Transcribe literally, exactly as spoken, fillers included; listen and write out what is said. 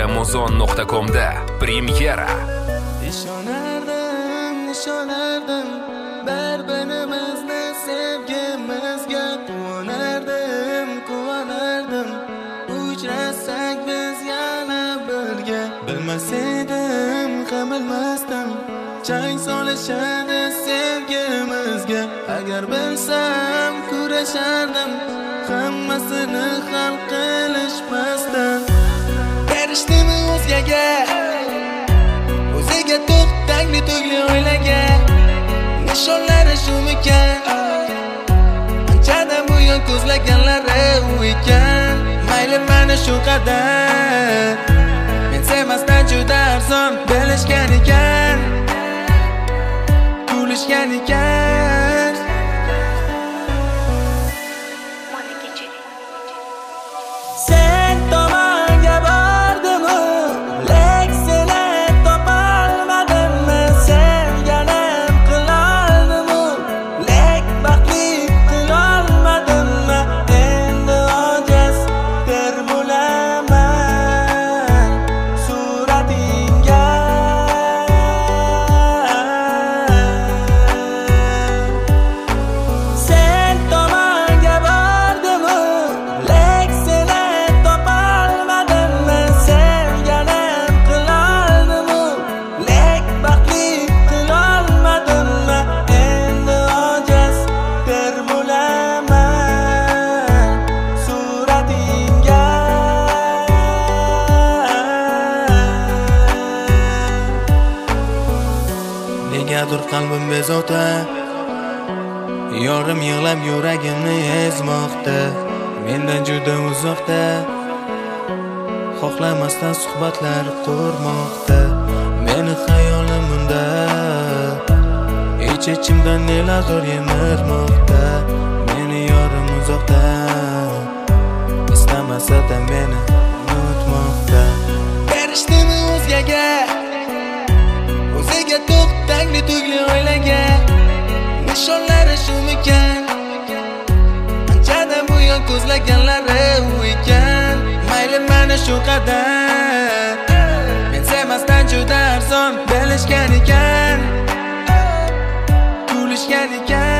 muzon nuqta comda premyera. Ishonardim, ishonardim, bir-birimizni sevgimizga quvonardim, quvonardim. Uchrasak biz yana birga. Bilmas edim, ham bilmasdim, chang solishadi sevgimizga. Agar bilsam kurashardim, hammasini hal qilishmasdan. Berishdimi o'zgaga, o'ziga to'xtangli tugli o'ylagan. Nishonlari shumikan, anchadan buyon ko'zlaganlari u ekan. Mayli mana shu qadar, men sevmasdan juda arzon bilishgan ekan, kulishgan ekan. Sen tomonga bordim-u, lek seni topolmadim-mi? Sevganim qiloldim-u, lek baxtli qilolmadim-mi? Endi ojiz der bo'laman suratingga. Sen tomonga bordim-u, lek seni topolmadim-mi? Sevganim qiloldim-u, lek baxtli qilolmadim-mi? Endi ojiz der bo'laman suratingga. Negadir qalbim bezovta, yorim yig'lab yuragimni ezmoqda. Mendan juda uzoqda, xohlamasdan suhbatlar qurmoqda. Meni xayolim unda, ich-ichimdan nelardir yemirmoqda. Meni yorim uzoqda, istamasa-da meni unutmoqda. Berishdimi o'zgaga, o'ziga to'xtangli tugli o'ylagan. Nishonlari shumikan, anchadan buyon ko'zlaganlari u ekan. Mayli mana shu qadar, men sevmasdan juda arzon bilishgan ekan, kulishgan ekan.